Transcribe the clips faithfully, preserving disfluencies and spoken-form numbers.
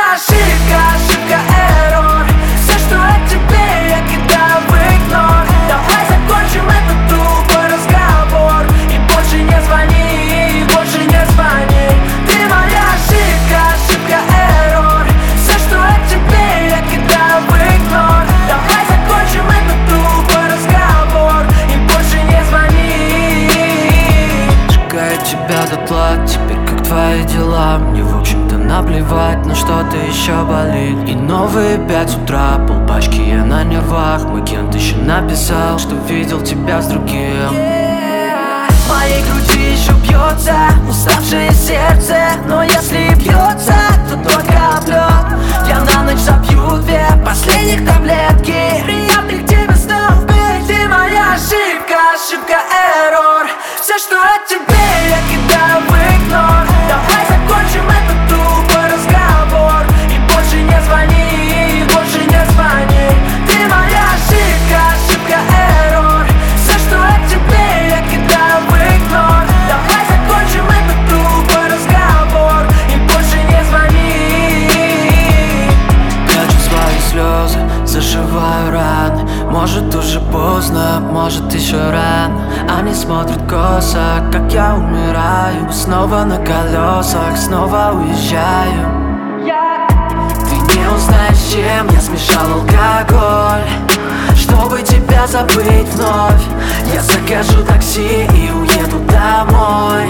моя ошибка, ошибка, эррор. Все, что от тебе, я кидаю в игнор. Давай закончим этот тупой разговор и больше не звони, больше не звони. Ты моя ошибка, ошибка, эррор. Все, что от тебе, я кидаю в игнор. Давай закончим этот тупой разговор и больше не звони. Сжигаю тебя дотла, теперь как твои дела? Мне в общем-то наплевать, но что-то еще болит. И новые пять утра, полпачки я на нервах. Мой кент еще написал, что видел тебя с другим. В моей груди еще бьется уставшее сердце, но если бьется, то только об лед. Я на ночь запью две последних таблетки. Приятных тебе снов, бей. Ты моя ошибка, ошибка, эррор. Все, что от тебе, я кидаю в игнор. Давай закончим этот тупой разговор и больше не звони, больше не звони. Ты моя ошибка, ошибка, эррор. Все, что от тебе, я кидаю в игнор. Давай закончим этот тупой разговор и больше не звони. Прячу свои слезы, зашиваю раны. Может уже поздно, может еще рано. Они смотрят косо, как я умираю. Снова на колесах, снова уезжаю. Ты не узнаешь, с чем я смешал алкоголь, чтобы тебя забыть вновь. Я закажу такси и уеду домой.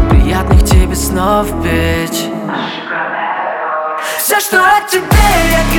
Приятных тебе снов, бич. Все, что от тебе, я